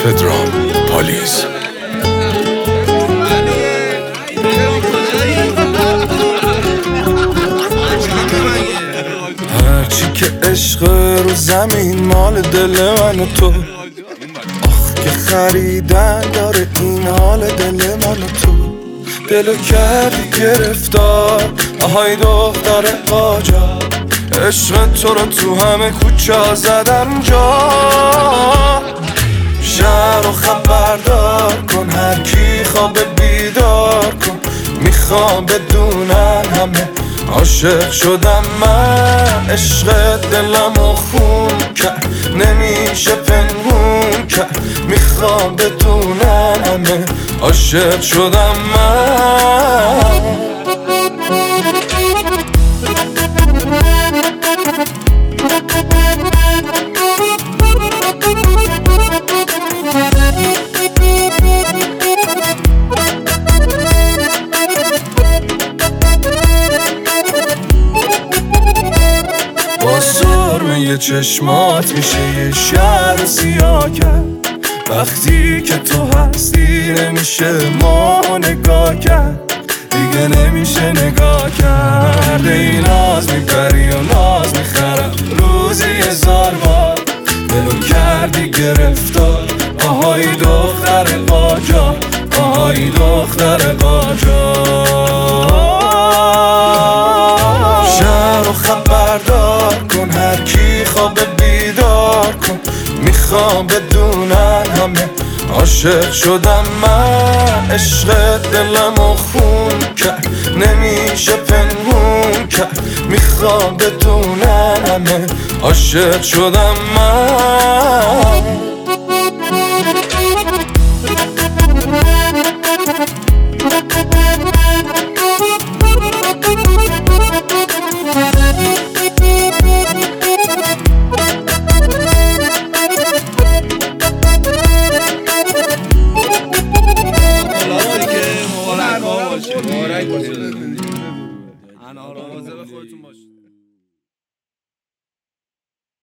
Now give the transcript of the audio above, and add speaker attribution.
Speaker 1: پدرام پالیز. هرچی که عشق رو زمین مال دل من و تو، آخ که خریدن داره این حال دل من و تو. دلو کردی گرفتار، آهای دختر قاجار، عشق تو رو تو همه کوچه زدم جا. شهر رو خبردار کن، هر کی خواب بیدار کن، میخوام بدونن همه عاشق شدم من. عشق دلمو خون کرد، نمیشه پنهون کرد، میخوام بدونن همه عاشق شدم من. یه چشمات میشه یه شهر سیاه کرد، وقتی که تو هستی نمیشه ما نگاه کرد، دیگه نمیشه نگاه کرد. ای ناز میبری و ناز میخرم روزی 1000 بار، دلو کردی گرفتار، آهای دختر قاجار، آهای دختر قاجار. شهر رو خبردار کن، هر کی خواب بیدار کن، میخوام بدونن همه عاشق شدم من. عشق دلمو خون کرد، نمیشه پنهون کرد، میخوام بدونن همه عاشق شدم من.
Speaker 2: مبارک باشه.